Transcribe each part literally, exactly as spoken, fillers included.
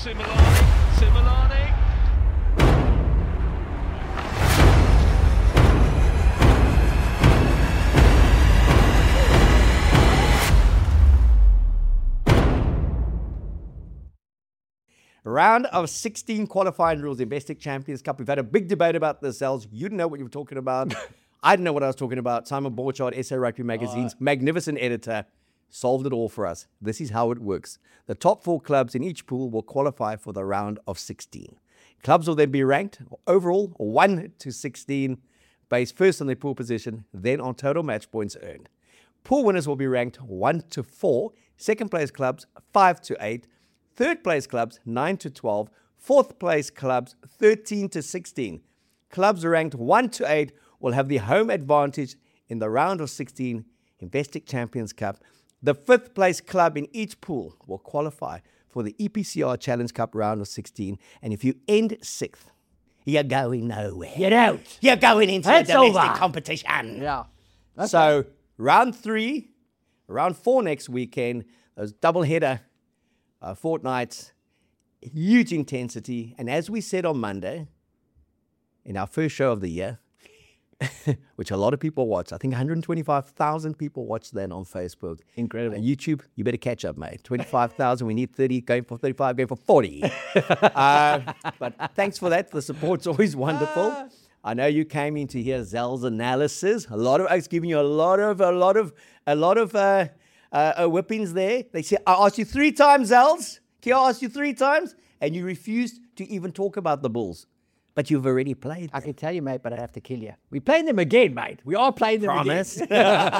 Similani, Similani. Round of sixteen qualifying rules in Investec Champions Cup. We've had a big debate about this, Els. You didn't know what you were talking about. I didn't know what I was talking about. Simon Borchardt, S A Rugby Magazine's oh. magnificent editor, solved it all for us. This is how it works. The top four clubs in each pool will qualify for the round of sixteen. Clubs will then be ranked overall one to sixteen, based first on their pool position, then on total match points earned. Pool winners will be ranked one to four, second place clubs five to eight, third place clubs nine to twelve, fourth place clubs thirteen to sixteen. Clubs ranked one to eight will have the home advantage in the round of sixteen Investec Champions Cup. The fifth place club in each pool will qualify for the E P C R Challenge Cup round of sixteen. And if you end sixth, you're going nowhere. Get out. You're going into That's a domestic over. competition. Yeah. Okay. So round three, round four next weekend, those double header uh, fortnights, huge intensity. And as we said on Monday, in our first show of the year, which a lot of people watch. I think one hundred twenty-five thousand people watch that on Facebook. Incredible. And YouTube, you better catch up, mate. twenty-five thousand, we need thirty, going for thirty-five, going for forty. uh, but thanks for that. The support's always wonderful. I know you came in to hear Zell's analysis. A lot of us giving you a lot of, a lot of, a lot of uh, uh, whippings there. They said, I asked you three times, Zels. Can I ask you three times? And you refused to even talk about the Bulls. But you've already played them. I can tell you, mate, but I have to kill you. We're playing them again, mate. We are playing them Promise? again.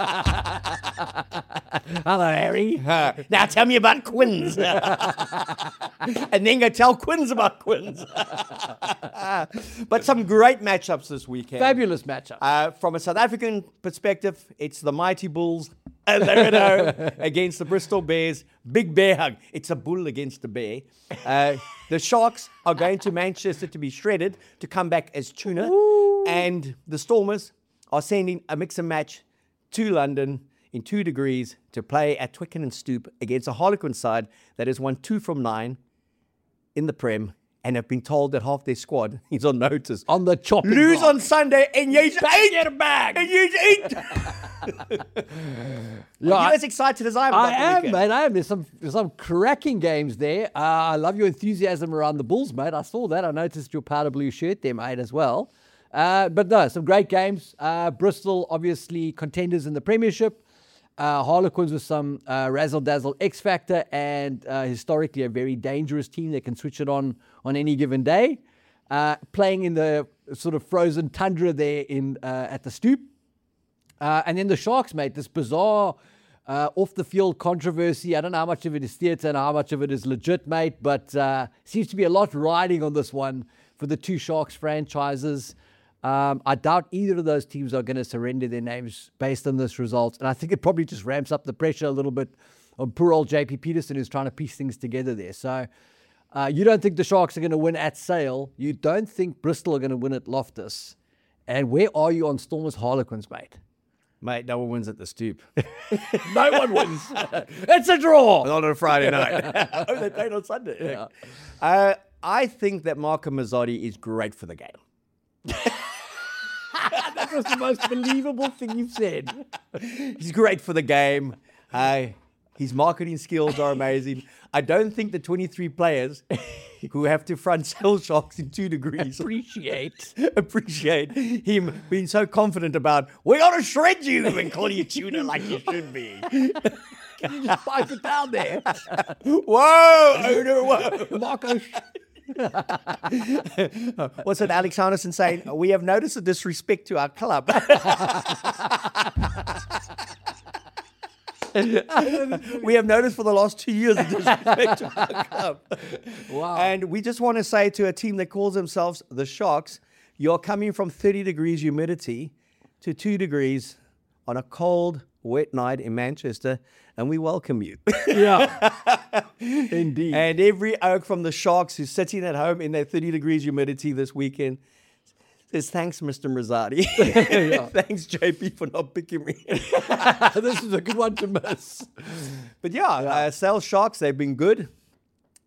Hello, Harry. Uh, now tell me about Quins. And then go tell Quins about Quins. But some great matchups this weekend. Fabulous matchup. Uh, from a South African perspective, it's the mighty Bulls against the Bristol Bears. Big bear hug. It's a bull against a bear. Uh, the Sharks are going to Manchester to be shredded, to come back as tuna. Ooh. And the Stormers are sending a mix and match to London in two degrees to play at Twickenham Stoop against a Harlequin side that has won two from nine in the Prem and have been told that half their squad is on notice. On the chopping Lose block. on Sunday and you eat. Get it back. And you eat. Yeah, Are you as excited as I am? I about the am, weekend? mate. I am. There's some there's some cracking games there. Uh, I love your enthusiasm around the Bulls, mate. I saw that. I noticed your powder blue shirt there, mate, as well. Uh, but no, some great games. Uh, Bristol, obviously, contenders in the Premiership. Uh, Harlequins with some uh, razzle-dazzle X-Factor and uh, historically a very dangerous team that can switch it on on any given day. Uh, playing in the sort of frozen tundra there in uh, at the Stoop. Uh, and then the Sharks, mate, this bizarre uh, off-the-field controversy. I don't know how much of it is theatre and how much of it is legit, mate, but uh, seems to be a lot riding on this one for the two Sharks franchises. Um, I doubt either of those teams are going to surrender their names based on this result. And I think it probably just ramps up the pressure a little bit on poor old J P Peterson, who's trying to piece things together there. So uh, you don't think the Sharks are going to win at Sale. You don't think Bristol are going to win at Loftus. And where are you on Stormers Harlequins, mate? Mate, no one wins at the Stoop. No one wins. It's a draw. Not on a Friday night. Oh, they played on Sunday. Yeah. Uh, I think that Marco Mazzotti is great for the game. That was the most believable thing you've said. He's great for the game. Uh, his marketing skills are amazing. I don't think the twenty-three players who have to front Sale Sharks in two degrees Appreciate. appreciate him being so confident about, we're going to shred you and call you tuna like you should be. Spike it down there. Whoa! Owner, whoa! Marco. What's it, Alex Anderson saying? We have noticed a disrespect to our club. We have noticed for the last two years a disrespect to our club. Wow. And we just want to say to a team that calls themselves the Sharks, you're coming from thirty degrees humidity to two degrees on a cold, wet night in Manchester, and we welcome you. Yeah. Indeed. And every oak from the Sharks who's sitting at home in their thirty degrees humidity this weekend says, thanks, Mister Mazzardi. Yeah. Thanks, J P, for not picking me. This is a good one to miss. But yeah, yeah. Uh, Sale Sharks, they've been good.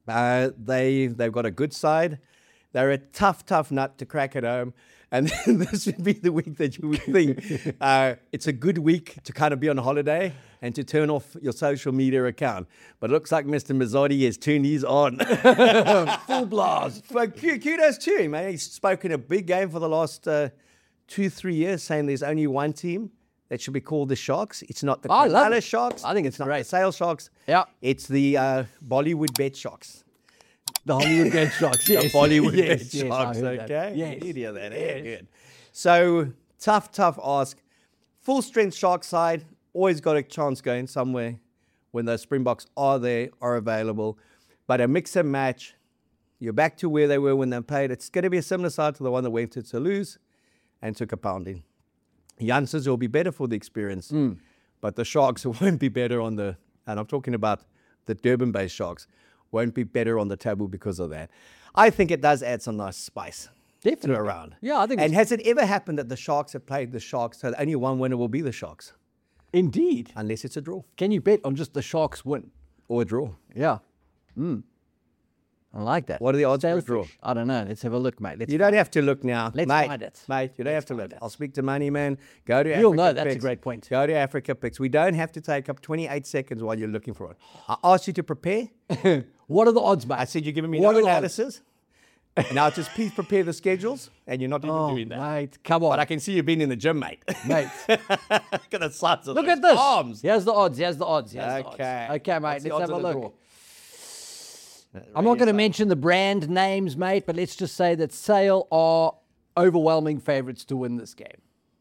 Uh, they, they've got a good side. They're a tough, tough nut to crack at home. And this would be the week that you would think uh, it's a good week to kind of be on holiday and to turn off your social media account. But it looks like Mister Mazzotti has turned his on. Full blast. But kudos to him, man. He's spoken a big game for the last uh, two, three years, saying there's only one team that should be called the Sharks. It's not the I love Cronulla it. Sharks. I think it's not great. the Sales Sharks. Yeah. It's the uh, Bollywood Bet Sharks. The Hollywood Bet Sharks. Yes. The Bollywood yes, Bet yes, I Sharks, heard that. okay? Yes. You did hear that, eh? Good. So, tough, tough ask. Full strength Shark side, always got a chance going somewhere when those Springboks are there, are available. But a mix and match, you're back to where they were when they played. It's going to be a similar side to the one that went to Toulouse and took a pounding. Janssens will be better for the experience, Mm. but the Sharks won't be better on the, and I'm talking about the Durban-based Sharks, won't be better on the table because of that. I think it does add some nice spice Definitely. to a round. Yeah, I think And it's- has it ever happened that the Sharks have played the Sharks, so only one winner will be the Sharks, Indeed. unless it's a draw Can you bet on just the Sharks win? or a draw? Yeah. Mm. I like that. What are the odds for a Sailfish. draw? I don't know. Let's have a look, mate. Let's You don't have to look now. Let's mate, find it. Mate, you don't Let's have to look. find it. I'll speak to Money Man. Go to You'll Africa know, that's a Picks. great point. Go to Africa Picks. We don't have to take up twenty-eight seconds while you're looking for it. I asked you to prepare. What are the odds, mate? I said you're giving me What no are the odds? analysis. Now just please prepare the schedules, and you're not even Oh, doing that. mate, come on. But I can see you've been in the gym, mate. Mate, Look at the size of look those at this. arms. Here's the odds. Here's the odds. Here's the Okay. odds. Okay, mate. What's the Let's odds have a of the look. draw? I'm not going to mention the brand names, mate, but let's just say that Sale are overwhelming favourites to win this game.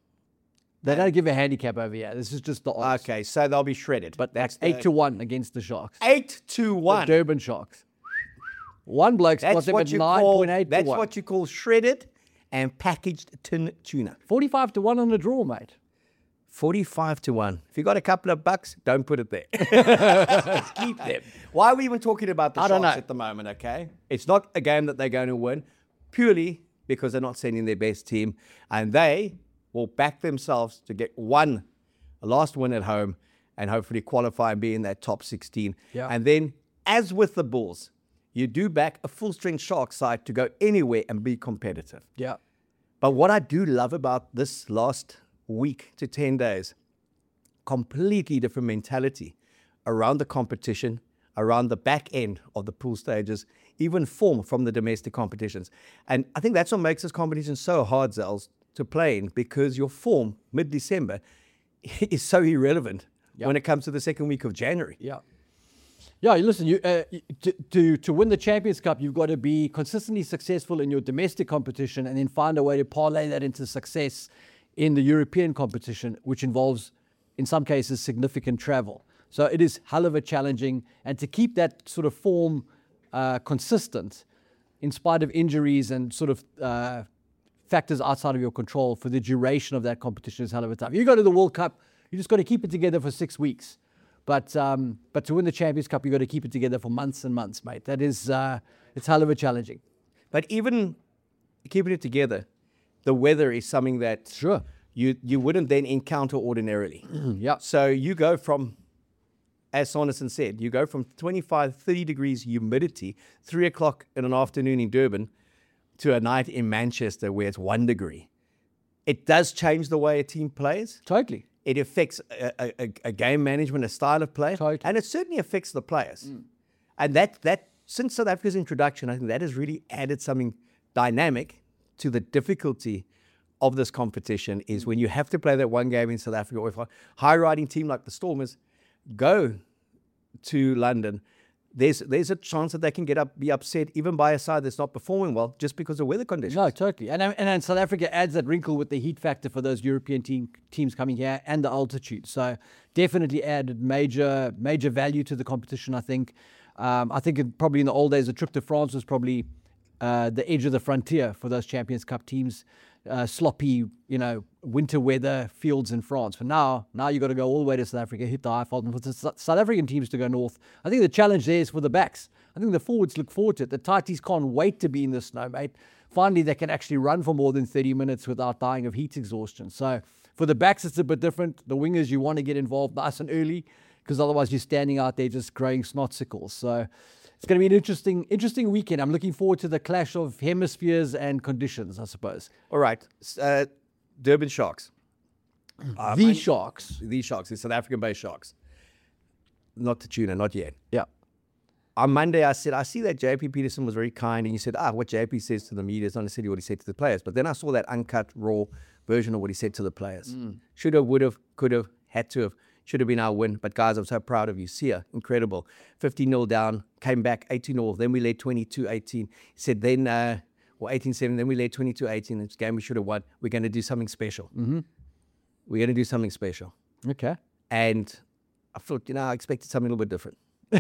They don't give a handicap over here. This is just the odds. Okay, so they'll be shredded. But that's that's eight the- to one against the Sharks. eight to The one. Durban Sharks. One bloke's got That's them what at you nine call. point eight to That's one. what you call shredded and packaged tin tuna. forty-five to one on the draw, mate. Forty-five to one. If you got a couple of bucks, don't put it there. Keep them. Why are we even talking about the I don't Sharks know. at the moment? Okay, it's not a game that they're going to win purely because they're not sending their best team, and they will back themselves to get one, a last win at home, and hopefully qualify and be in that top sixteen. Yeah. And then, as with the Bulls, you do back a full-strength Sharks side to go anywhere and be competitive. Yeah. But what I do love about this last week to ten days, completely different mentality around the competition, around the back end of the pool stages, even form from the domestic competitions. And I think that's what makes this competition so hard, Zels, to play in, because your form mid-December is so irrelevant Yep. when it comes to the second week of January. Yeah. Yeah, listen, you, uh, y- to, to, to win the Champions Cup, you've got to be consistently successful in your domestic competition and then find a way to parlay that into success in the European competition, which involves, in some cases, significant travel. So it is hell of a challenging. And to keep that sort of form uh, consistent, in spite of injuries and sort of uh, factors outside of your control for the duration of that competition is hell of a tough. You go to the World Cup, you just got to keep it together for six weeks. But um, but to win the Champions Cup, you've got to keep it together for months and months, mate. That is, uh, it's hell of a challenging. But even keeping it together, the weather is something that Sure. you, you wouldn't then encounter ordinarily. Yeah. So you go from, as Saunderson said, you go from twenty-five, thirty degrees humidity, three o'clock in an afternoon in Durban, to a night in Manchester where it's one degree. It does change the way a team plays. Totally. It affects a, a, a game management, a style of play, Totally. and it certainly affects the players. And that, that since South Africa's introduction, I think that has really added something dynamic to the difficulty of this competition is when you have to play that one game in South Africa, or if a high-riding team like the Stormers go to London, there's there's a chance that they can get up, be upset even by a side that's not performing well just because of weather conditions. No, totally. And, and and South Africa adds that wrinkle with the heat factor for those European team, teams coming here and the altitude. So definitely added major major value to the competition, I think. Um, I think it, probably in the old days, the trip to France was probably uh, the edge of the frontier for those Champions Cup teams. Uh, sloppy, you know, winter weather fields in France. For now, now you've got to go all the way to South Africa, hit the high fault, and for the S- South African teams to go north. I think the challenge there is for the backs. I think the forwards look forward to it. The tighties can't wait to be in the snow, mate. Finally, they can actually run for more than thirty minutes without dying of heat exhaustion. So for the backs, it's a bit different. The wingers, you want to get involved nice and early because otherwise you're standing out there just growing snot sickles. So it's going to be an interesting, interesting weekend. I'm looking forward to the clash of hemispheres and conditions, I suppose. All right. S- Uh, Durban Sharks. Uh, the my- Sharks. The Sharks, the South African-based Sharks. Not the tuna, not yet. Yeah. On Monday, I said, I see that J P Peterson was very kind, and you said, ah, what J P says to the media is not necessarily what he said to the players. But then I saw that uncut, raw version of what he said to the players. Mm. Should have, would have, could have, had to have, should have been our win. But guys, I'm so proud of you. Sia, incredible. fifteen nil down, came back eighteen nil. Then we led twenty-two eighteen. He said, then, uh, well, eighteen seven, then we led twenty-two eighteen. This game we should have won. We're going to do something special. Mm-hmm. We're going to do something special. Okay. And I thought, you know, I expected something a little bit different.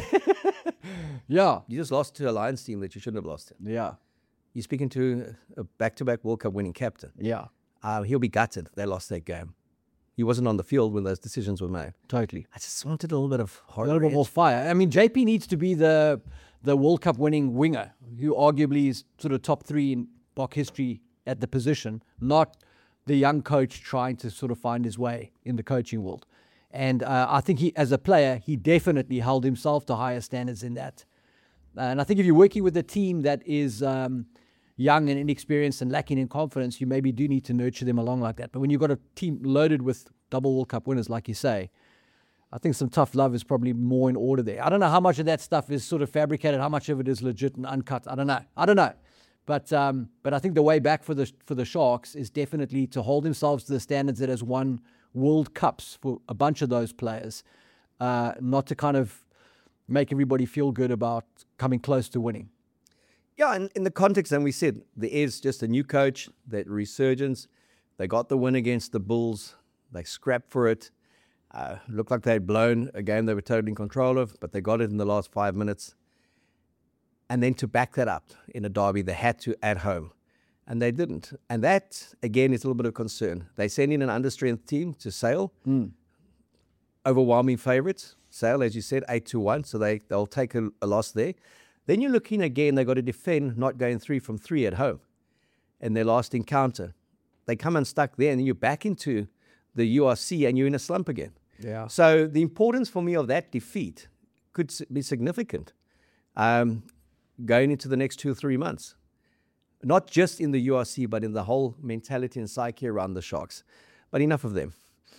Yeah. You just lost to a Lions team that you shouldn't have lost to. Yeah. You're speaking to a back-to-back World Cup winning captain. Yeah. Uh, he'll be gutted they lost that game. He wasn't on the field when those decisions were made. Totally. I just wanted a little bit of A horror. little bit more fire. I mean, J P needs to be the the World Cup winning winger, who arguably is sort of top three in Bok history at the position, not the young coach trying to sort of find his way in the coaching world. And uh, I think he, as a player, he definitely held himself to higher standards in that. And I think if you're working with a team that is um, young and inexperienced and lacking in confidence, you maybe do need to nurture them along like that. But when you've got a team loaded with double World Cup winners, like you say, I think some tough love is probably more in order there. I don't know how much of that stuff is sort of fabricated, how much of it is legit and uncut. I don't know. I don't know. But um, but I think the way back for the for the Sharks is definitely to hold themselves to the standards that has won World Cups for a bunch of those players, uh, not to kind of make everybody feel good about coming close to winning. Yeah, and in the context, and we said, there is just a new coach, that resurgence. They got the win against the Bulls. They scrapped for it. Uh, looked like they had blown a game they were totally in control of, but they got it in the last five minutes. And then to back that up in a derby, they had to at home. And they didn't. And that, again, is a little bit of concern. They send in an understrength team to Sale. Mm. Overwhelming favourites. Sale, as you said, eight to one. So they, they'll take a, a loss there. Then you're looking again, they've got to defend not going three from three at home in their last encounter. They come unstuck there, and then you're back into the U R C, and you're in a slump again. Yeah. So the importance for me of that defeat could be significant um, going into the next two or three months. Not just in the U R C, but in the whole mentality and psyche around the Sharks. But enough of them.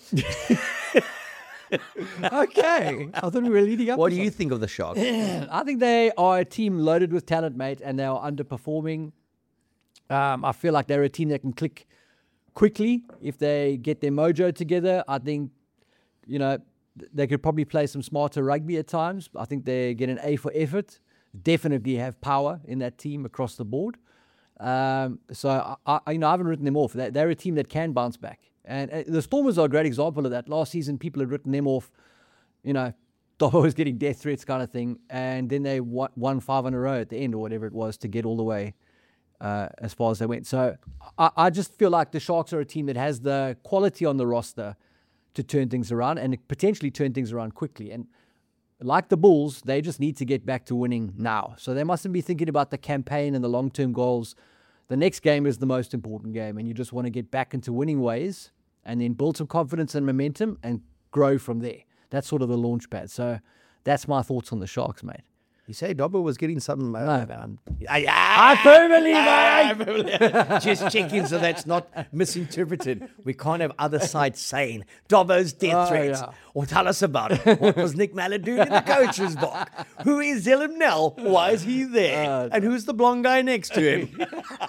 Okay. I thought we were leading up What to do you something. think of the Sharks? I think they are a team loaded with talent, mate, and they are underperforming. Um, I feel like they're a team that can click quickly if they get their mojo together. I think, you know, th- they could probably play some smarter rugby at times. I think they get an A for effort. Definitely have power in that team across the board. Um, so, I, I, you know, I haven't written them off. They're, they're a team that can bounce back. And uh, the Stormers are a great example of that. Last season, people had written them off, you know, Dobbo was getting death threats kind of thing. And then they won, won five in a row at the end or whatever it was to get all the way uh, as far as they went. So I, I just feel like the Sharks are a team that has the quality on the roster to turn things around and potentially turn things around quickly. And like the Bulls, they just need to get back to winning now. So they mustn't be thinking about the campaign and the long-term goals. The next game is the most important game, and you just want to get back into winning ways and then build some confidence and momentum and grow from there. That's sort of the launch pad. So that's my thoughts on the Sharks, mate. You say Dobbo was getting some... Uh, No, man. I, I firmly, mate. Just checking so that's not misinterpreted. We can't have other sides saying Dobbo's death Oh, threats. yeah. Or tell us about it. What was Nick Mallett doing in the coach's box? Who is Zillem Nell? Why is he there? Uh, and who's the blonde guy next to him?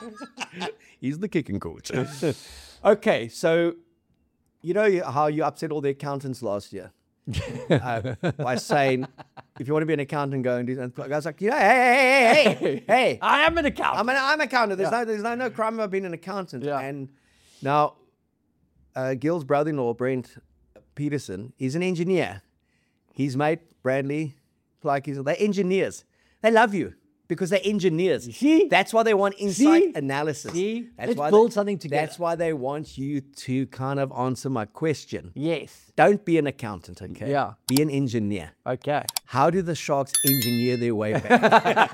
He's the kicking coach. Okay, so you know how you upset all the accountants last year? uh, by saying, if you want to be an accountant, go and do that. I was like, you know, hey, hey, hey, hey, hey. I am an accountant. I'm an I'm an accountant. There's Yeah. no there's no, no crime about being an accountant. Yeah. And now, uh, Gil's brother-in-law, Brent Peterson, is an engineer. His mate, Bradley, like he's, they're engineers. They love you because they're engineers. See? That's why they want insight See? analysis. See? That's Let's why build they, something together. That's why they want you to kind of answer my question. Yes. Don't be an accountant, okay? Yeah. Be an engineer. Okay. How do the Sharks engineer their way back?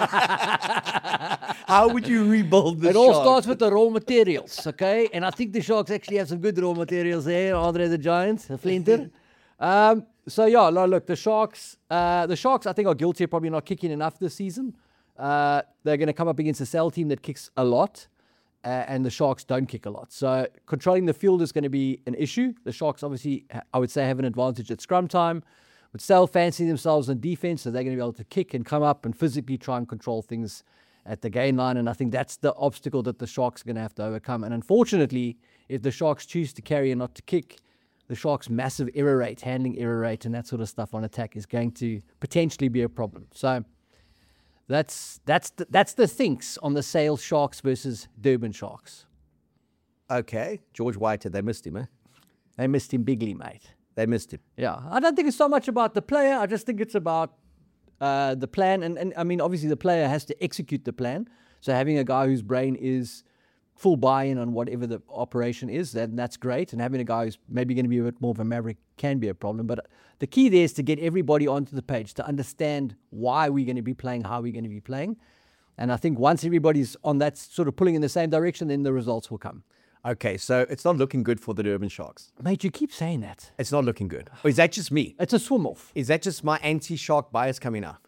How would you rebuild the It all Sharks? starts with the raw materials, okay? And I think the Sharks actually have some good raw materials there. Andre the Giant, the Flinter. Um, so yeah, no, look, the Sharks, uh, the Sharks, I think are guilty of probably not kicking enough this season. Uh, they're going to come up against a Cell team that kicks a lot, uh, and the Sharks don't kick a lot. So controlling the field is going to be an issue. The Sharks obviously, I would say, have an advantage at scrum time. But Cell fancy themselves on defense, so they're going to be able to kick and come up and physically try and control things at the gain line. And I think that's the obstacle that the Sharks are going to have to overcome. And unfortunately, if the Sharks choose to carry and not to kick, the Sharks' massive error rate, handling error rate, and that sort of stuff on attack is going to potentially be a problem. So that's that's the, that's the thinks on the Sale Sharks versus Durban Sharks. Okay, George Whitehead, they missed him, eh? They missed him bigly, mate. They missed him. Yeah, I don't think it's so much about the player. I just think it's about uh, the plan. And, and I mean, obviously the player has to execute the plan. So having a guy whose brain is full buy-in on whatever the operation is, then that's great. And having a guy who's maybe going to be a bit more of a maverick can be a problem. But the key there is to get everybody onto the page, to understand why we're going to be playing, how we're going to be playing. And I think once everybody's on that sort of pulling in the same direction, then the results will come. Okay, so it's not looking good for the Durban Sharks. Mate, you keep saying that. It's not looking good. Or is that just me? It's a swim-off. Is that just my anti-shark bias coming out?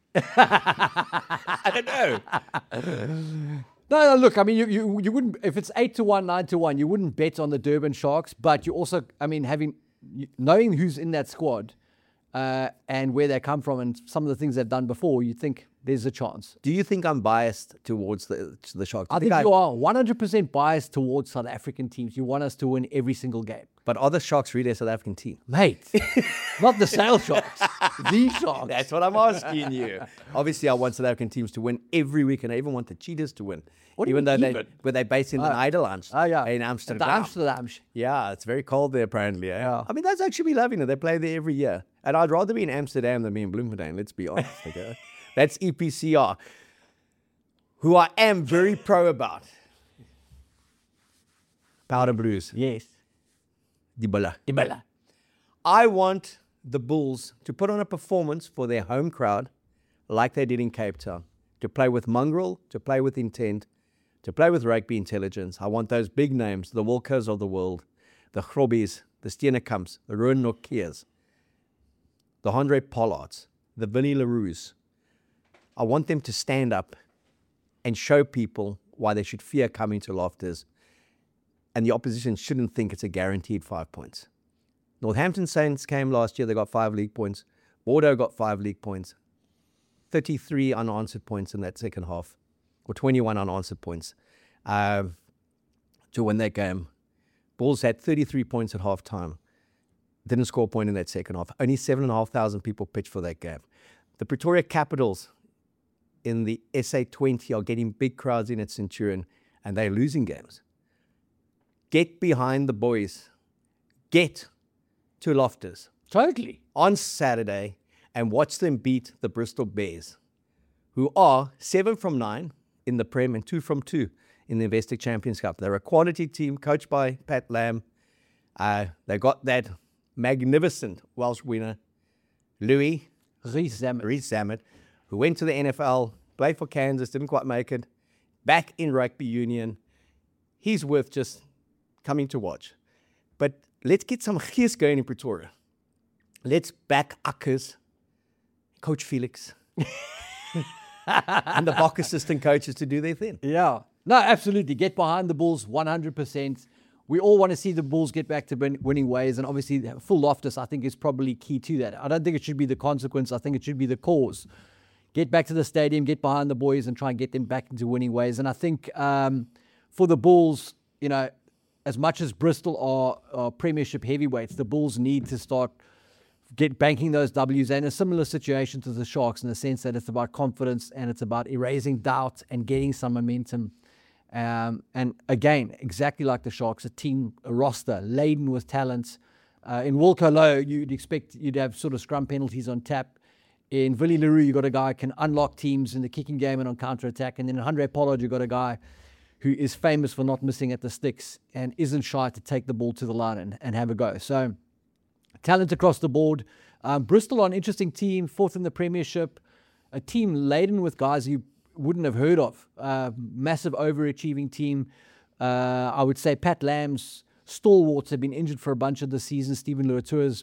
I don't know. No, no, look, I mean, you, you you wouldn't, if it's eight to one, nine to one, you wouldn't bet on the Durban Sharks, but you also, I mean, having, knowing who's in that squad uh, and where they come from and some of the things they've done before, you think there's a chance. Do you think I'm biased towards the to the Sharks? I think, think you are one hundred percent biased towards South African teams. You want us to win every single game. But are the Sharks really a South African team? Mate, not the Sale Sharks, the Sharks. That's what I'm asking you. Obviously, I want South African teams to win every week, and I even want the Cheetahs to win. What do even you though mean they even? were they based in the Oh. Nederlands Oh, yeah. in At Amsterdam. the Amsterdam. Yeah, it's very cold there apparently. Eh? Yeah. I mean, that's actually be loving it. They play there every year. And I'd rather be in Amsterdam than be in Bloemfontein, let's be honest. Okay? That's E P C R, who I am very pro about. Powder Blues. Yes. Dibala. Ibala. I want the Bulls to put on a performance for their home crowd like they did in Cape Town, to play with mongrel, to play with intent, to play with rugby intelligence. I want those big names, the Wilkers of the world, the Grobbies, the Steenekamps, the Ruan Nokias, the Andre Pollards, the Vinnie LaRue's. I want them to stand up and show people why they should fear coming to Loftus, and the opposition shouldn't think it's a guaranteed five points. Northampton Saints came last year, they got five league points. Bordeaux got five league points. thirty-three unanswered points in that second half, or twenty-one unanswered points um, to win that game. Bulls had thirty-three points at half time. Didn't score a point in that second half. Only seven thousand five hundred people pitched for that game. The Pretoria Capitals in the S A twenty are getting big crowds in at Centurion, and they're losing games. Get behind the boys. Get to Loftus Totally. on Saturday and watch them beat the Bristol Bears, who are seven from nine in the Prem and two from two in the Investec Champions Cup. They're a quality team coached by Pat Lam. Uh, they got that magnificent Welsh winner, Louis Reece Zammit. Reece Zammit, who went to the N F L, played for Kansas, didn't quite make it, back in rugby union. He's worth just coming to watch. But let's get some gees going in Pretoria. Let's back Akkers, Coach Felix, and the Bok assistant coaches to do their thing. Yeah. No, absolutely. Get behind the Bulls one hundred percent. We all want to see the Bulls get back to win- winning ways, and obviously full Loftus, I think, is probably key to that. I don't think it should be the consequence. I think it should be the cause. Get back to the stadium, get behind the boys, and try and get them back into winning ways. And I think um, for the Bulls, you know, as much as Bristol are, are Premiership heavyweights, the Bulls need to start get banking those W's, and a similar situation to the Sharks in the sense that it's about confidence and it's about erasing doubt and getting some momentum. Um, and again, exactly like the Sharks, a team, a roster laden with talent. Uh, in Wilco Low, you'd expect you'd have sort of scrum penalties on tap. In Willie Leroux, you got a guy who can unlock teams in the kicking game and on counter-attack. And then in Andre Pollard, you got a guy who is famous for not missing at the sticks and isn't shy to take the ball to the line and, and have a go. So talent across the board. Um, Bristol are an interesting team, fourth in the Premiership, a team laden with guys you wouldn't have heard of. Uh, massive overachieving team. Uh, I would say Pat Lam's stalwarts have been injured for a bunch of the season. Stephen Luatua's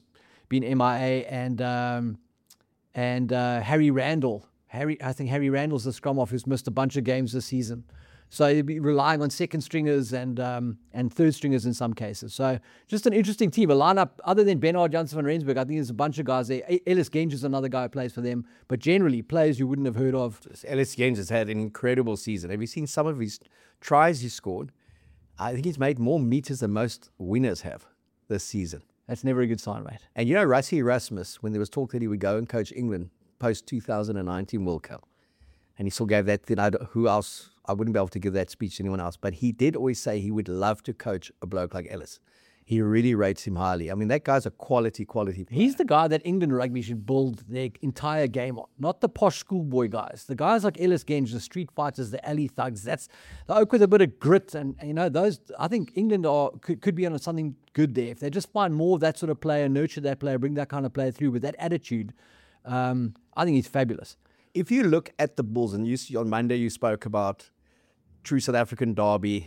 been M I A, and um, and uh, Harry Randall. Harry, I think Harry Randall's the scrum off who's missed a bunch of games this season. So you'd be relying on second stringers and um, and third stringers in some cases. So just an interesting team. A lineup other than Bernard Janssen van Rensburg, I think there's a bunch of guys there. Ellis Genge is another guy who plays for them, but generally players you wouldn't have heard of. Ellis Genge has had an incredible season. Have you seen some of his tries he scored? I think he's made more meters than most winners have this season. That's never a good sign, mate. And you know, Rassie Erasmus, when there was talk that he would go and coach England post two thousand nineteen World Cup, and he still gave that thing. I don't- Who else? I wouldn't be able to give that speech to anyone else, but he did always say he would love to coach a bloke like Ellis. He really rates him highly. I mean, that guy's a quality, quality player. He's the guy that England rugby should build their entire game on, not the posh schoolboy guys. The guys like Ellis Genge, the street fighters, the alley thugs. That's the oak with a bit of grit, and you know those. I think England are could, could be on something good there if they just find more of that sort of player, nurture that player, bring that kind of player through with that attitude. Um, I think he's fabulous. If you look at the Bulls, and you see on Monday you spoke about true South African derby,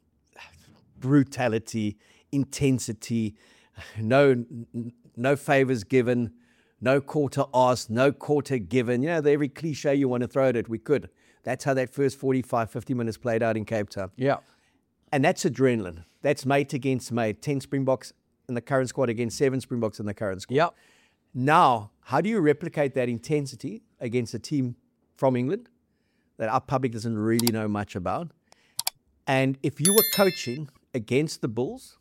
brutality, intensity, no no favors given, no quarter asked, no quarter given. You know, the every cliche you want to throw at it, we could. That's how that first forty-five, fifty minutes played out in Cape Town. Yeah. And that's adrenaline. That's mate against mate. ten Springboks in the current squad against seven Springboks in the current squad. Yep. Now, how do you replicate that intensity against a team from England that our public doesn't really know much about? And if you were coaching against the Bulls,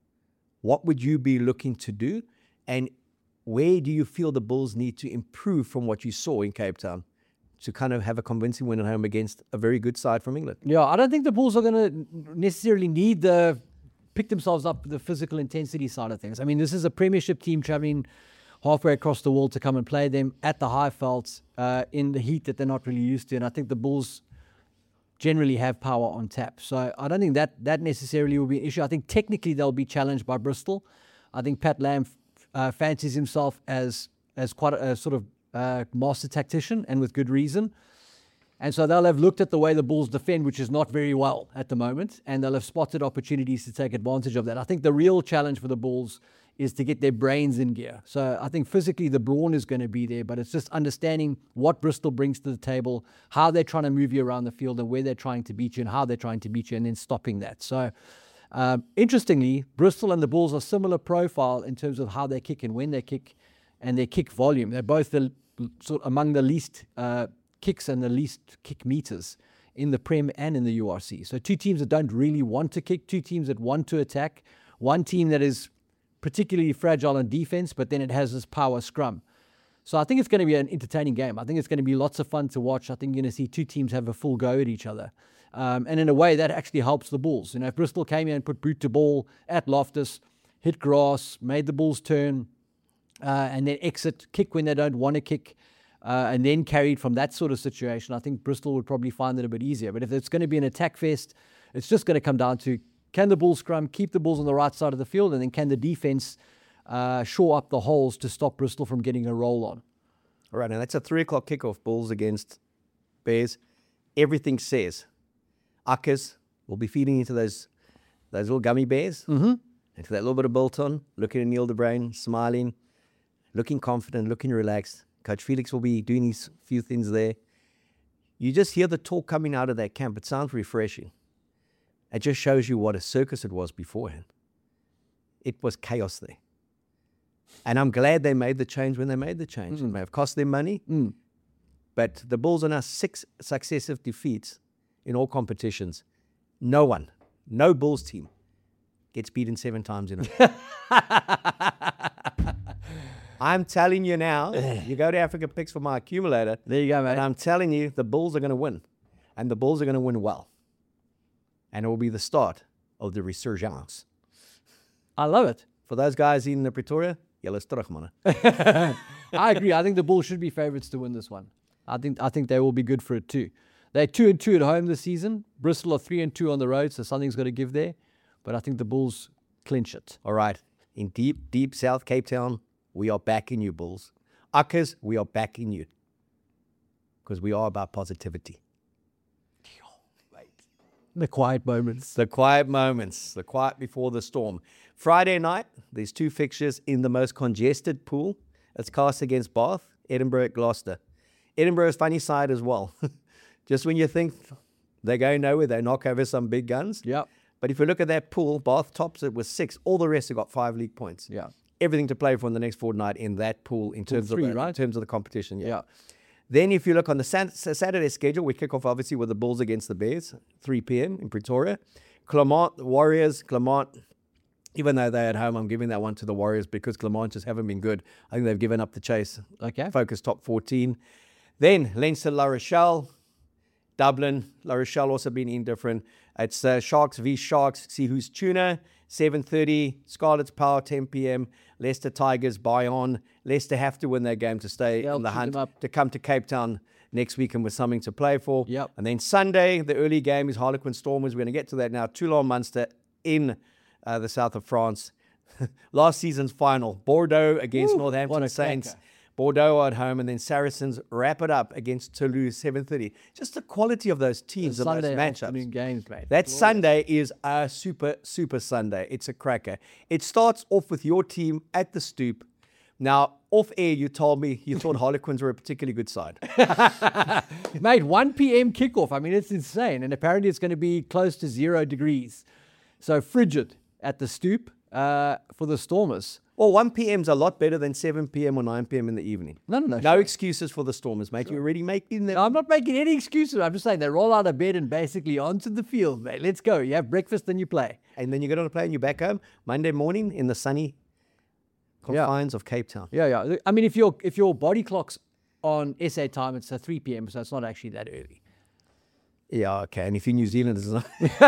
what would you be looking to do? And where do you feel the Bulls need to improve from what you saw in Cape Town to kind of have a convincing win at home against a very good side from England? Yeah, I don't think the Bulls are going to necessarily need the pick themselves up the physical intensity side of things. I mean, this is a premiership team traveling halfway across the world to come and play them at the Highvelds uh, in the heat that they're not really used to. And I think the Bulls generally have power on tap. So I don't think that that necessarily will be an issue. I think technically they'll be challenged by Bristol. I think Pat Lam uh, fancies himself as as quite a, a sort of uh, master tactician, and with good reason. And so they'll have looked at the way the Bulls defend, which is not very well at the moment, and they'll have spotted opportunities to take advantage of that. I think the real challenge for the Bulls is to get their brains in gear. So I think physically the brawn is going to be there, but it's just understanding what Bristol brings to the table, how they're trying to move you around the field, and where they're trying to beat you, and how they're trying to beat you, and then stopping that. So um, interestingly, Bristol and the Bulls are similar profile in terms of how they kick and when they kick, and their kick volume. They're both the, sort of among the least uh, kicks and the least kick meters in the Prem and in the U R C. So two teams that don't really want to kick, two teams that want to attack, one team that is particularly fragile on defense, but then it has this power scrum. So I think it's going to be an entertaining game. I think it's going to be lots of fun to watch. I think you're going to see two teams have a full go at each other. Um, and in a way, that actually helps the Bulls. You know, if Bristol came in and put boot to ball at Loftus, hit grass, made the Bulls turn, uh, and then exit, kick when they don't want to kick, uh, and then carried from that sort of situation, I think Bristol would probably find it a bit easier. But if it's going to be an attack fest, it's just going to come down to, can the Bulls scrum, keep the Bulls on the right side of the field, and then can the defense uh, shore up the holes to stop Bristol from getting a roll on? All right, now that's a three o'clock kickoff, Bulls against Bears. Everything says Uckers will be feeding into those those little gummy bears, mm-hmm. into that little bit of Bolton, looking at Neil de Bruin, smiling, looking confident, looking relaxed. Coach Felix will be doing his few things there. You just hear the talk coming out of that camp. It sounds refreshing. It just shows you what a circus it was beforehand. It was chaos there. And I'm glad they made the change when they made the change. Mm. It may have cost them money, mm. but the Bulls are now six successive defeats in all competitions. No one, no Bulls team gets beaten seven times in a row. I'm telling you now, you go to Africa Picks for my accumulator. There you go, mate. And I'm telling you, the Bulls are going to win. And the Bulls are going to win well. And it will be the start of the resurgence. I love it. For those guys in the Pretoria, julle is terug, man. I agree. I think the Bulls should be favourites to win this one. I think I think they will be good for it too. They're two and two at home this season. Bristol are three and two on the road, so something's got to give there. But I think the Bulls clinch it. All right. In deep, deep South Cape Town, we are backing you, Bulls. Uckers, we are backing you. Because we are about positivity. The quiet moments. The quiet moments, the quiet before the storm. Friday night, there's two fixtures in the most congested pool. It's Cast against Bath, Edinburgh at Gloucester. Edinburgh's funny side as well. Just when you think they're going nowhere, they knock over some big guns. Yep. But if you look at that pool, Bath tops it with six. All the rest have got five league points. Yeah. Everything to play for in the next fortnight in that pool in terms three, of the, right? in terms of the competition. Yeah. Yeah. Then if you look on the Sat- Saturday schedule, we kick off obviously with the Bulls against the Bears, three p.m. in Pretoria. Clermont, the Warriors, Clermont, even though they're at home, I'm giving that one to the Warriors because Clermont just haven't been good. I think they've given up the chase. Okay. Focus top fourteen. Then Leinster, La Rochelle, Dublin, La Rochelle also been indifferent. It's uh, Sharks v Sharks, see who's tuna, seven thirty, Scarlet's Power, ten p.m. Leicester Tigers, Bayonne. Leicester have to win their game to stay Yeah, in the keep hunt, them up. to come to Cape Town next weekend with something to play for. Yep. And then Sunday, the early game is Harlequin Stormers. We're going to get to that now. Toulon Munster in uh, the south of France. Last season's final, Bordeaux against Woo, Northampton what a Saints. cracker. Bordeaux are at home, and then Saracens wrap it up against Toulouse, seven thirty. Just the quality of those teams, of those Sunday matchups. afternoon games, mate. That Sunday is a super, super Sunday. It's a cracker. It starts off with your team at the Stoop. Now, off air, you told me you thought Harlequins were a particularly good side. Mate, one p.m. kickoff. I mean, it's insane. And apparently it's going to be close to zero degrees. So frigid at the Stoop uh, for the Stormers. Well, one p.m. is a lot better than seven p.m. or nine p.m. in the evening. No, no, no. No sure. excuses for the Stormers, mate. You're already making them. No, I'm not making any excuses. I'm just saying they roll out of bed and basically onto the field, mate. Let's go. You have breakfast, then you play. And then you get on a plane, you're back home Monday morning in the sunny confines of Cape Town. Yeah, yeah. I mean, if your if your body clock's on S A time, it's at three p.m., so it's not actually that early. Yeah, okay. And if you're New Zealand, it's not.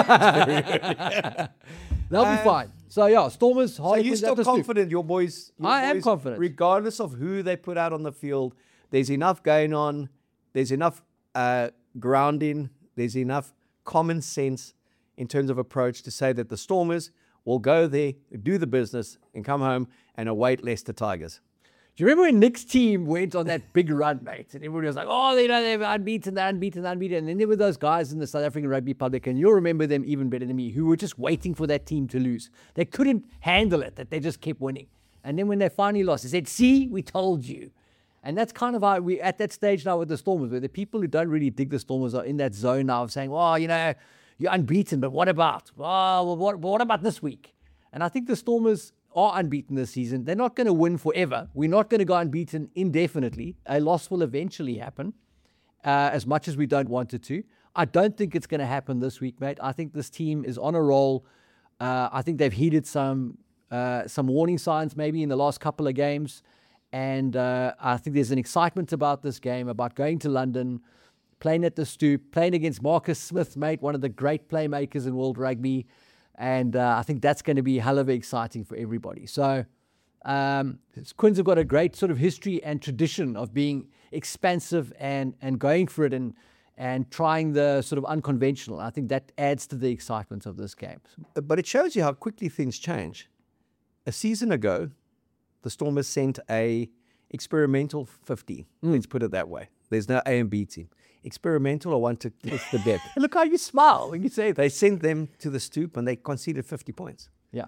They'll be Um, fine. So, yeah, Stormers, So Harlequins you're at still the Stoop. confident your boys, your I am boys, confident. regardless of who they put out on the field, there's enough going on, there's enough uh, grounding, there's enough common sense in terms of approach to say that the Stormers will go there, do the business, and come home and await Leicester Tigers. Do you remember when Nick's team went on that big run, mate? And everybody was like, oh, they know they're unbeaten, they're unbeaten, they're unbeaten. And then there were those guys in the South African rugby public, and you'll remember them even better than me, who were just waiting for that team to lose. They couldn't handle it, that they just kept winning. And then when they finally lost, they said, see, we told you. And that's kind of how we at that stage now with the Stormers, where the people who don't really dig the Stormers are in that zone now of saying, well, you know, you're unbeaten, but what about? Oh, well, what, what about this week? And I think the Stormers are unbeaten this season. They're not going to win forever. We're not going to go unbeaten indefinitely. A loss will eventually happen, uh, as much as we don't want it to. I don't think it's going to happen this week, mate. I think this team is on a roll. Uh, I think they've heeded some uh, some warning signs maybe in the last couple of games. And uh, I think there's an excitement about this game, about going to London, playing at the Stoop, playing against Marcus Smith, mate, one of the great playmakers in world rugby. And uh, I think that's going to be hell of exciting for everybody. So um, Quins have got a great sort of history and tradition of being expansive and, and going for it and, and trying the sort of unconventional. I think that adds to the excitement of this game. But it shows you how quickly things change. A season ago, the Stormers sent a experimental fifty. Let's put it that way. There's no A and B team. Experimental, I want to test the depth. Look how you smile when you say that. They sent them to the Stoop and they conceded fifty points. Yeah.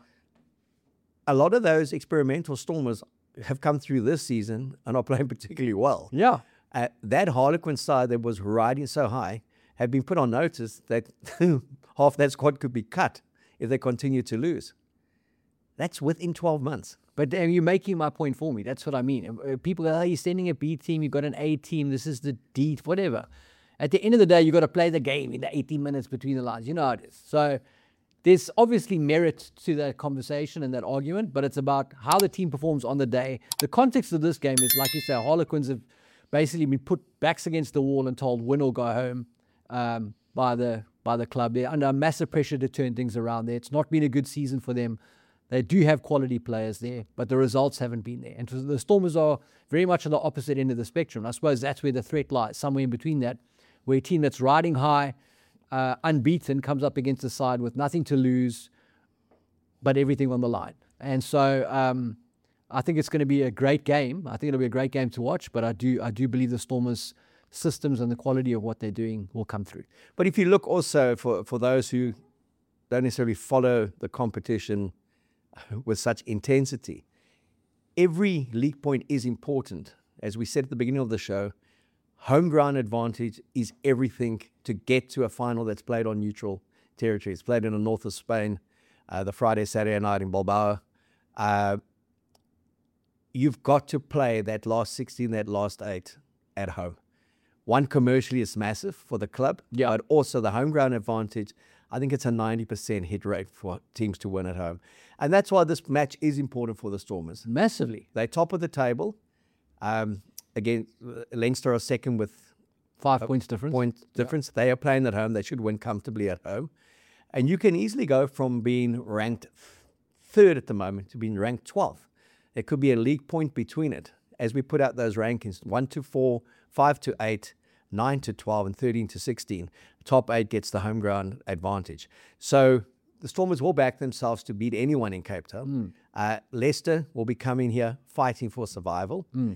A lot of those experimental Stormers have come through this season and are playing particularly well. Yeah. Uh, that Harlequin side that was riding so high have been put on notice that half that squad could be cut if they continue to lose. That's within twelve months. But uh, you're making my point for me. That's what I mean. Uh, People go, oh, you're sending a B team, you've got an A team, this is the D, whatever. At the end of the day, you've got to play the game in the eighty minutes between the lines. You know how it is. So there's obviously merit to that conversation and that argument, but it's about how the team performs on the day. The context of this game is, like you say, Harlequins have basically been put backs against the wall and told win or go home um, by the by the club. They're under massive pressure to turn things around there. It's not been a good season for them. They do have quality players there, but the results haven't been there. And the Stormers are very much on the opposite end of the spectrum. I suppose that's where the threat lies, somewhere in between that, where a team that's riding high, uh, unbeaten, comes up against a side with nothing to lose, but everything on the line. And so um, I think it's going to be a great game. I think it'll be a great game to watch, but I do I do believe the Stormers systems and the quality of what they're doing will come through. But if you look also for, for those who don't necessarily follow the competition with such intensity, every league point is important. As we said at the beginning of the show, home ground advantage is everything to get to a final that's played on neutral territory. It's played in the north of Spain, uh, the Friday, Saturday night in Bilbao. Uh, you've got to play that last sixteen, that last eight at home. One, commercially is massive for the club, Yeah. but also the home ground advantage. I think it's a ninety percent hit rate for teams to win at home. And that's why this match is important for the Stormers. Massively. They're top of the table. Um, again, Leinster are second with Five points difference. point difference. They are playing at home. They should win comfortably at home. And you can easily go from being ranked third at the moment to being ranked twelfth. There could be a league point between it. As we put out those rankings, one to four, five to eight, nine to twelve, and thirteen to sixteen. Top eight gets the home ground advantage. So the Stormers will back themselves to beat anyone in Cape Town. Mm. Uh, Leicester will be coming here fighting for survival. Mm.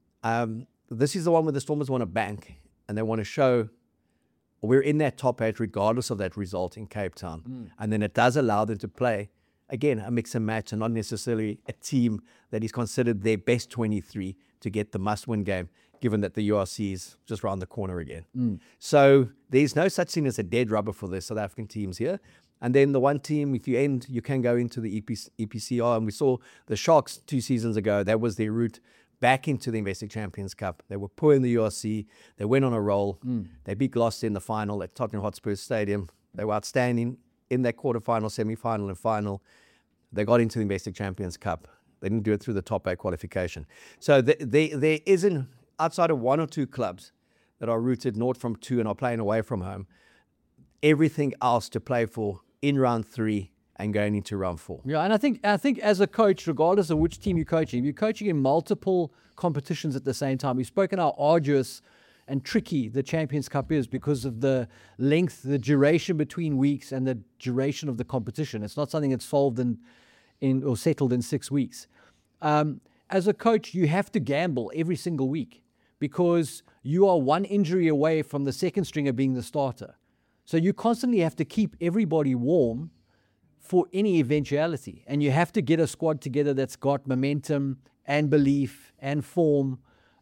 Um, this is the one where the Stormers want to bank and they want to show we're in that top eight regardless of that result in Cape Town. Mm. And then it does allow them to play, again, a mix and match and not necessarily a team that is considered their best twenty-three to get the must-win game, given that the U R C is just around the corner again. Mm. So there's no such thing as a dead rubber for the South African teams here. And then the one team, if you end, you can go into the E P C R. And we saw the Sharks two seasons ago. That was their route back into the Investec Champions Cup. They were poor in the U R C. They went on a roll. Mm. They beat Gloucester in the final at Tottenham Hotspur Stadium. They were outstanding in that quarterfinal, semi-final, and final. They got into the Investec Champions Cup. They didn't do it through the top eight qualification. So the, they, there isn't, outside of one or two clubs that are rooted north from two and are playing away from home, everything else to play for in round three and going into round four. Yeah, and I think I think as a coach, regardless of which team you're coaching, you're coaching in multiple competitions at the same time. We've spoken how arduous and tricky the Champions Cup is because of the length, the duration between weeks, and the duration of the competition. It's not something that's solved in, in or settled in six weeks. Um, as a coach, you have to gamble every single week because you are one injury away from the second stringer being the starter. So you constantly have to keep everybody warm for any eventuality. And you have to get a squad together that's got momentum and belief and form.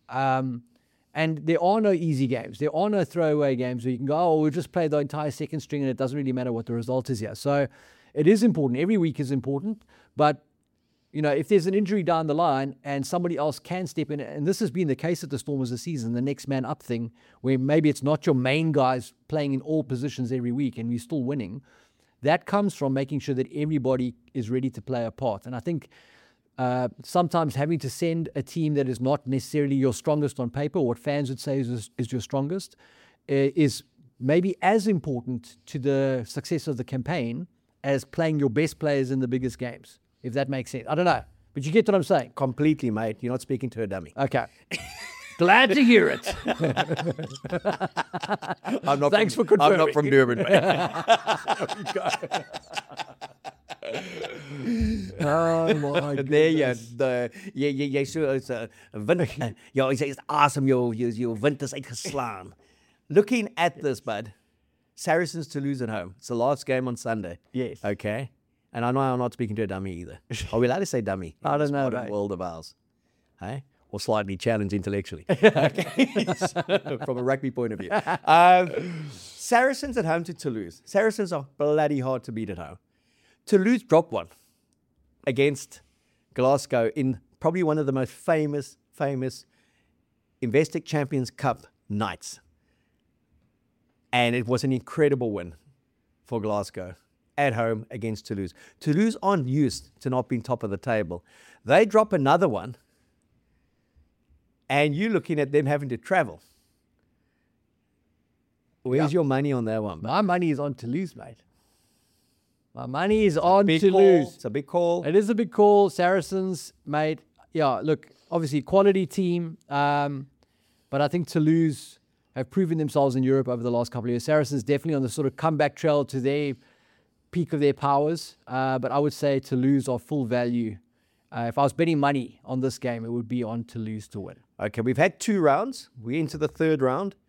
Um, and there are no easy games. There are no throwaway games where you can go, oh, we'll just play the entire second string and it doesn't really matter what the result is here. So it is important. Every week is important. But, you know, if there's an injury down the line and somebody else can step in, and this has been the case at the Stormers this season, the next man up thing, where maybe it's not your main guys playing in all positions every week and you're still winning, that comes from making sure that everybody is ready to play a part. And I think uh, sometimes having to send a team that is not necessarily your strongest on paper, what fans would say is, is your strongest, uh, is maybe as important to the success of the campaign as playing your best players in the biggest games, if that makes sense. I don't know, but you get what I'm saying. Completely, mate. You're not speaking to a dummy. Okay. Glad to hear it. I'm not Thanks from, for confirming. I'm not from Durban, mate. Oh my goodness. There you the jy jy jy so is 'n wind ja, jy sê is awesome jou jou jou wind is uitgeslaan. Looking at this, bud, Saracens to lose at home. It's the last game on Sunday. Yes. Okay. And I know I'm not speaking to a dummy either. Are we allowed to say dummy? I don't in this know, modern mate. world of ours. Hey? Or slightly challenged intellectually. Okay. So, from a rugby point of view. Um, Saracens at home to Toulouse. Saracens are bloody hard to beat at home. Toulouse dropped one against Glasgow in probably one of the most famous, famous Investec Champions Cup nights. And it was an incredible win for Glasgow at home against Toulouse. Toulouse aren't used to not being top of the table. They drop another one, and you're looking at them having to travel. Where's Yeah. your money on that one? My money is on Toulouse, mate. My money is on Big Toulouse. call. It's a big call. It is a big call. Saracens, mate. Yeah, look, obviously quality team. Um, but I think Toulouse have proven themselves in Europe over the last couple of years. Saracens definitely on the sort of comeback trail to their peak of their powers. Uh, but I would say Toulouse are full value. Uh, if I was betting money on this game, it would be on Toulouse to win. Okay, we've had two rounds. We're into the third round.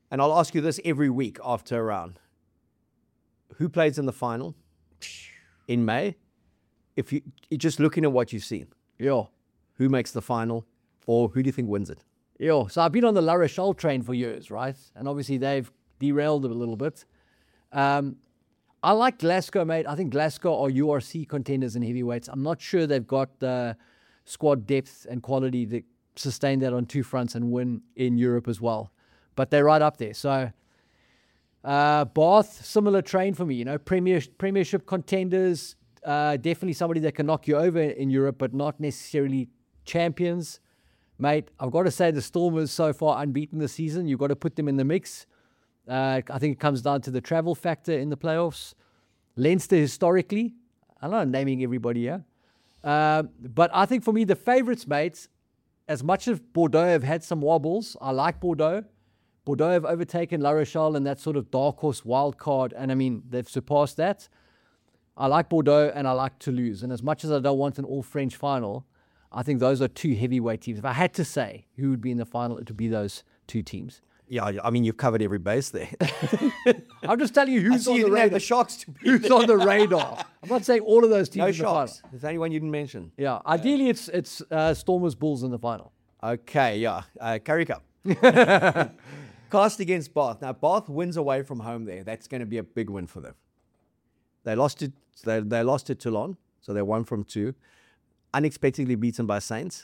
and I'll ask you this every week after a round. Who plays in the final in May? If you, you're just looking at what you've seen, Yeah. who makes the final, or who do you think wins it? Yeah. So I've been on the La Rochelle train for years, right? And obviously they've derailed it a little bit. Um, I like Glasgow, mate. I think Glasgow are U R C contenders in heavyweights. I'm not sure they've got the squad depth and quality to sustain that on two fronts and win in Europe as well. But they're right up there. So uh, Bath, similar train for me. You know, Premier, Premiership contenders, uh, definitely somebody that can knock you over in Europe, but not necessarily champions. Mate, I've got to say the Stormers so far unbeaten this season. You've got to put them in the mix. Uh, I think it comes down to the travel factor in the playoffs. Leinster historically, I'm not naming everybody here. Uh, but I think for me, the favourites, mates, as much as Bordeaux have had some wobbles, I like Bordeaux. Bordeaux have overtaken La Rochelle in that sort of dark horse wild card. And I mean, they've surpassed that. I like Bordeaux and I like Toulouse. And as much as I don't want an all-French final, I think those are two heavyweight teams. If I had to say who would be in the final, it would be those two teams. Yeah, I mean, you've covered every base there. I'm just telling you I who's see on you the didn't have radar. the Sharks to beat. Who's on the radar? I'm not saying all of those teams No in the final. Sharks. There's only one you didn't mention. Yeah, ideally it's it's uh, Stormers Bulls in the final. Okay, yeah. Uh, Currie Cup. Cast against Bath. Now, Bath wins away from home there. That's going to be a big win for them. They lost it. They, they lost to Toulon, so they're one from two. Unexpectedly beaten by Saints.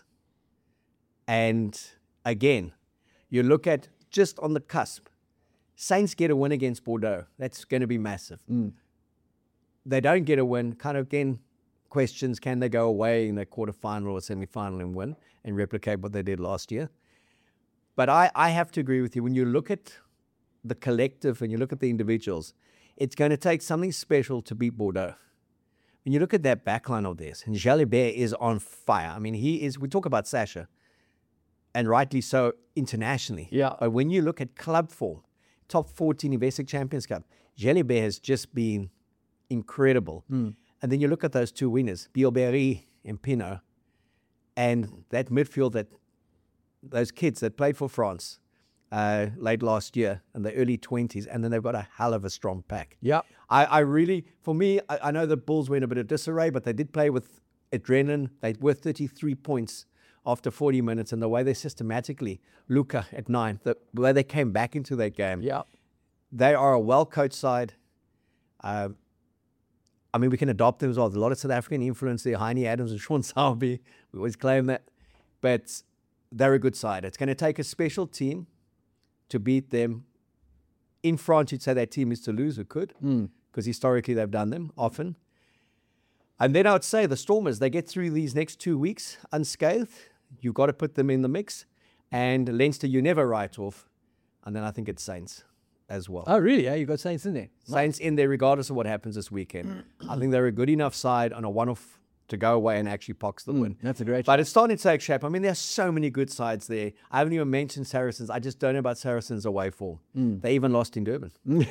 And again, you look at just on the cusp. Saints get a win against Bordeaux. That's going to be massive. Mm. They don't get a win. Kind of again, questions: can they go away in the quarterfinal or semi-final and win and replicate what they did last year? But I, I have to agree with you. When you look at the collective and you look at the individuals, it's going to take something special to beat Bordeaux. When you look at that backline of theirs, and Jalibert is on fire. I mean, he is, we talk about Sasha, and rightly so internationally. Yeah. But when you look at club form, top fourteen Investec Champions Cup, Jalibert has just been incredible. Mm. And then you look at those two winners, Bielberry and Pinot, and that midfield, that those kids that played for France uh, late last year in the early twenties, and then they've got a hell of a strong pack. Yeah. I, I really, for me, I, I know the Bulls were in a bit of disarray, but they did play with adrenaline. They were thirty-three points after forty minutes, and the way they systematically, Luca at nine, the way they came back into that game. Yeah. They are a well-coached side. Uh, I mean, we can adopt them as well. There's a lot of South African influence there. Heine Adams and Sean Selby. We always claim that. But they're a good side. It's going to take a special team to beat them. In France, you'd say that team is Toulouse, who could, because historically they've done them often. And then I would say the Stormers, they get through these next two weeks unscathed. You've got to put them in the mix. And Leinster, you never write off. And then I think it's Saints as well. Oh, really? Yeah, you got Saints in there. Saints in there regardless of what happens this weekend. I think they're a good enough side on a one-off to go away and actually box the win. That's a great. But it's starting to take shape. I mean, there's so many good sides there. I haven't even mentioned Saracens. I just don't know about Saracens away form. They even lost in Durban.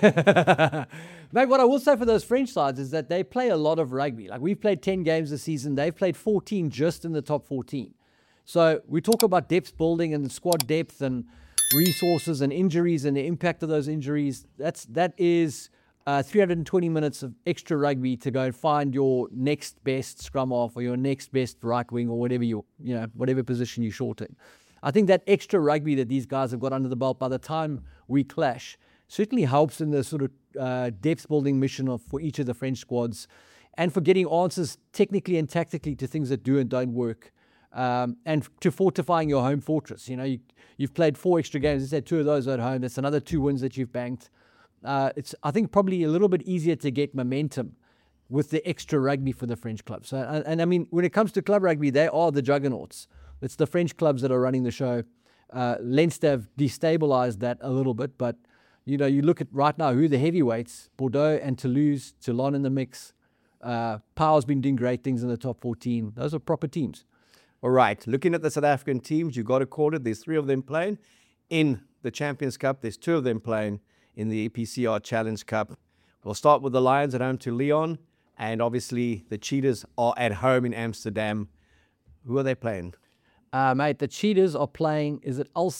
Mate, what I will say for those French sides is that they play a lot of rugby. Like, we've played ten games this season. They've played fourteen just in the top fourteen. So we talk about depth building and squad depth and resources and injuries and the impact of those injuries. That's, that is uh, three hundred twenty minutes of extra rugby to go and find your next best scrum half or your next best right wing or whatever you, you know, whatever position you're short in. I think that extra rugby that these guys have got under the belt by the time we clash certainly helps in the sort of uh, depth building mission of, for each of the French squads, and for getting answers technically and tactically to things that do and don't work, um, and to fortifying your home fortress. You know, you, you've played four extra games. You said two of those at home. That's another two wins that you've banked. Uh, it's, I think, probably a little bit easier to get momentum with the extra rugby for the French clubs. So, and, and I mean, when it comes to club rugby, they are the juggernauts. It's the French clubs that are running the show. Uh, Leinster have destabilized that a little bit, but you know, you look at right now who the heavyweights: Bordeaux and Toulouse, Toulon in the mix. Uh, Power's been doing great things in the top fourteen. Those are proper teams. All right, looking at the South African teams, you've got to call it. There's three of them playing in the Champions Cup. There's two of them playing in the E P C R Challenge Cup. We'll start with the Lions at home to Lyon, and obviously the Cheetahs are at home in Amsterdam. Who are they playing? Uh, mate, the Cheetahs are playing, is it Ulster?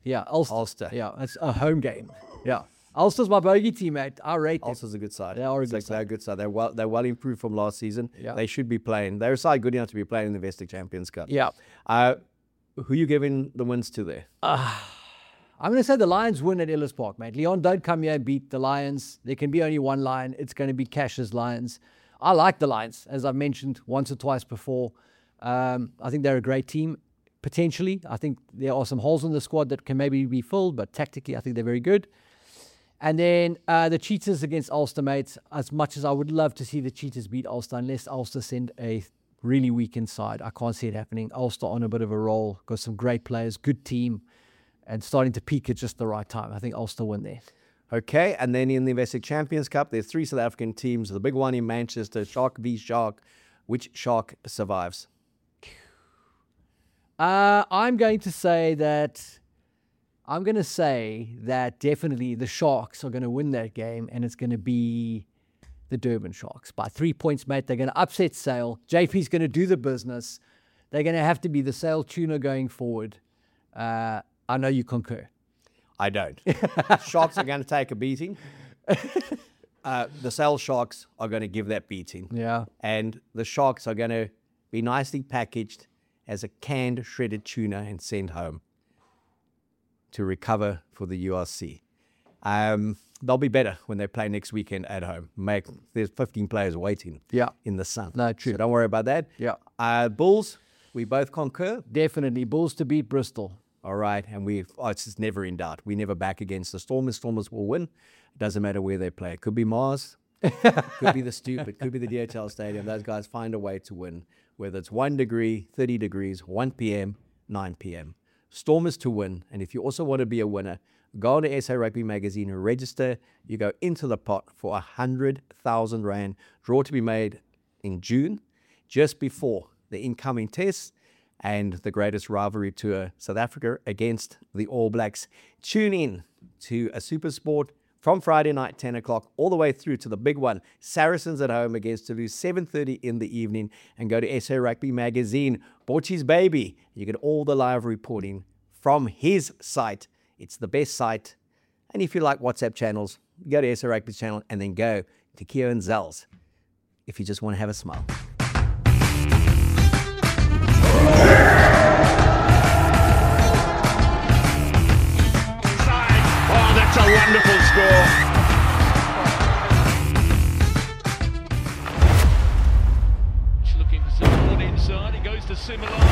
Yeah, Ulster. Ulster. Yeah, it's a home game. Yeah. Ulster's my bogey team, mate. I rate them. Ulster's a good side. They are a It's good like They're a side. good side. They're well, they're well improved from last season. Yeah. They should be playing. They're a side good enough to be playing in the Investec Champions Cup. Yeah. Uh, who you giving the wins to there? I'm going to say the Lions win at Ellis Park, mate. Leon, don't come here and beat the Lions. There can be only one Lion. It's going to be Cash's Lions. I like the Lions, as I've mentioned once or twice before. Um, I think they're a great team, potentially. I think there are some holes in the squad that can maybe be filled, but tactically, I think they're very good. And then uh, the Cheetahs against Ulster, mates. As much as I would love to see the Cheetahs beat Ulster, unless Ulster send a really weak inside, I can't see it happening. Ulster on a bit of a roll. Got some great players, good team, and starting to peak at just the right time. I think Ulster win there. Okay, and then in the Investec Champions Cup, there's three South African teams. The big one in Manchester, Shark v Shark. Which Shark survives? Uh, I'm going to say that I'm going to say that definitely the Sharks are going to win that game, and it's going to be the Durban Sharks by three points, mate. They're going to upset Sale. J P's going to do the business. They're going to have to be the Sale tuner going forward. Uh, I know you concur. I don't. Sharks are going to take a beating. Uh, the Sale Sharks are going to give that beating. Yeah. And the Sharks are going to be nicely packaged as a canned shredded tuna and sent home to recover for the U R C. Um, they'll be better when they play next weekend at home. Make, there's fifteen players waiting Yeah. in the sun. No, true. So don't worry about that. Yeah. Uh, Bulls, we both concur. Definitely. Bulls to beat Bristol. All right. And we, oh, it's just never in doubt. We never back against the Stormers. Stormers will win. It doesn't matter where they play. It could be Mars. Could be the Stoop. It could be the D H L Stadium. Those guys find a way to win, whether it's one degree, thirty degrees, one p.m., nine p.m. Stormers to win. And if you also want to be a winner, go on to S A Rugby Magazine and register. You go into the pot for one hundred thousand Rand. Draw to be made in June, just before the incoming tests and the greatest rivalry tour, South Africa against the All Blacks. Tune in to a Super Sport from Friday night, ten o'clock, all the way through to the big one, Saracens at home against Toulouse, seven thirty in the evening, and go to S A Rugby Magazine, Borchie's Baby. You get all the live reporting from his site. It's the best site. And if you like WhatsApp channels, go to S A Rugby's channel and then go to Keo and Zels if you just want to have a smile. Oh, that's a wonderful score. Looking for someone inside. He goes to Similon.